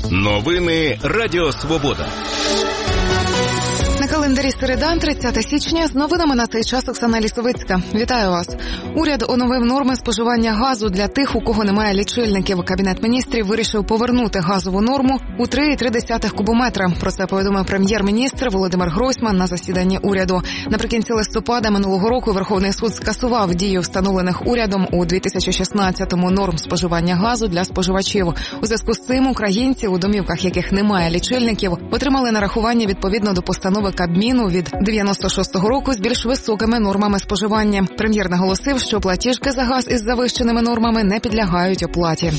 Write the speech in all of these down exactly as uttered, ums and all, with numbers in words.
Новини Радіо Свобода. На календарі середа, тридцяте січня, з новинами на цей час Оксана Лісовицька. Вітаю вас. Уряд оновив норми споживання газу для тих, у кого немає лічильників. Кабінет міністрів вирішив повернути газову норму у три цілих три десятих кубометра. Про це повідомив прем'єр-міністр Володимир Гройсман на засіданні уряду. Наприкінці листопада минулого року Верховний суд скасував дію встановлених урядом у дві тисячі шістнадцятому норм споживання газу для споживачів. У зв'язку з цим українці, у домівках яких немає лічильників, отримали нарахування відповідно до постанови Кабміну від дев'яносто шостого року з більш високими нормами споживання. Прем'єр наголосив, що платіжки за газ із завищеними нормами не підлягають оплаті.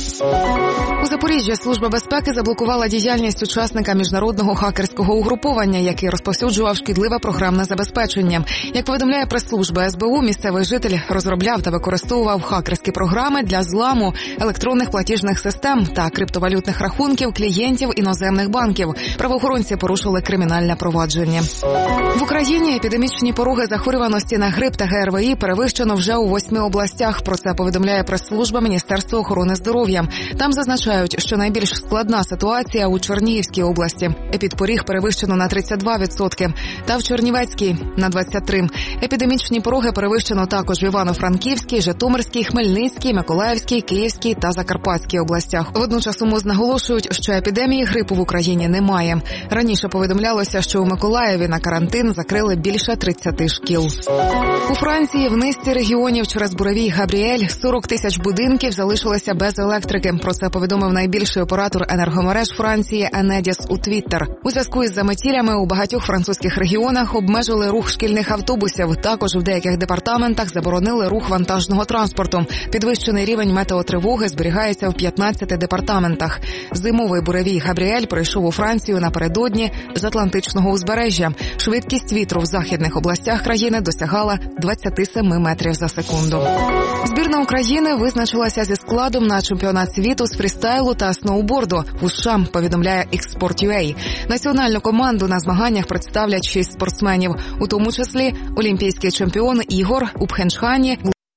У Запоріжжі Служба безпеки заблокувала діяльність учасника міжнародного хакерського угруповання, який розповсюджував шкідливе програмне забезпечення. Як повідомляє прес-служба ес бе у, місцевий житель розробляв та використовував хакерські програми для зламу електронних платіжних систем та криптовалютних рахунків клієнтів іноземних банків. Правоохоронці порушили кримінальне провадження. В Україні епідемічні пороги захворюваності на грип та ге ер ве і перевищено вже у восьми областях. Про це повідомляє прес-служба Міністерства охорони здоров'я. Там зазначають, що найбільш складна ситуація у Чернігівській області. Епідпоріг перевищено на тридцять два відсотки, та в Чернівецькій – на двадцять три. Епідемічні пороги перевищено також в Івано-Франківській, Житомирській, Хмельницькій, Миколаївській, Київській та Закарпатській областях. Водночас у МОЗ наголошують, що епідемії грипу в Україні немає. Раніше повідомлялося, що у Миколаєві на карантин закрили більше тридцяти шкіл. У Франції в низці регіонів через буревій Габріель сорок тисяч будинків залишилися без електрики. Про це повідомив найбільший оператор енергомереж Франції Енедіс у Твіттер. У зв'язку із заметілями у багатьох французьких регіонах обмежили рух шкільних автобусів. Також в деяких департаментах заборонили рух вантажного транспорту. Підвищений рівень метеотривоги зберігається в п'ятнадцяти департаментах. Зимовий буревій Габріель прийшов у Францію напередодні з Атлантичного узбережжя. Швидкість вітру в західних областях країни досягала двадцять сім метрів за секунду. Збірна України визначилася зі складом на чемпіонат світу з фрістайлу та сноуборду у США, повідомляє Експорт.ua. Національну команду на змаганнях представлять шість спортсменів, у тому числі олімпійський чемпіон Ігор у Пхенчхані,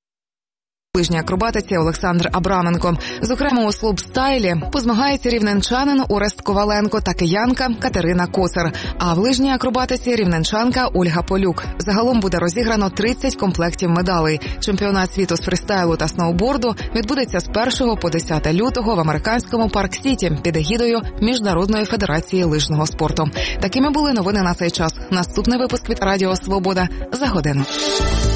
в лижній акробатиці Олександр Абраменко. Зокрема, у слоупстайлі позмагається рівненчанин Орест Коваленко та киянка Катерина Коцер. А в лижній акробатиці рівненчанка Ольга Полюк. Загалом буде розіграно тридцять комплектів медалей. Чемпіонат світу з фрістайлу та сноуборду відбудеться з першого по десяте лютого в американському Парк-Сіті під егідою Міжнародної федерації лижного спорту. Такими були новини на цей час. Наступний випуск від Радіо Свобода за годину.